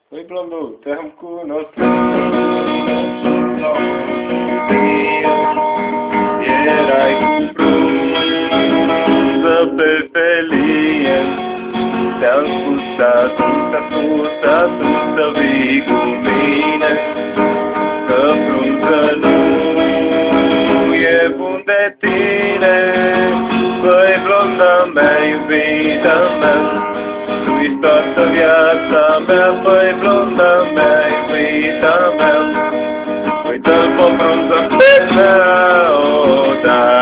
Oi, Blondu, te-am cunoscut. Erai cu frunză pe felie. Te-am spus atunci să vii cu mine, că frunză nu e bun de tine. Băi, blonda mea, iubita mea, tu-i toată viața mea. Băi, blonda mea, iubita mea, uită-l pe frunză mea odată.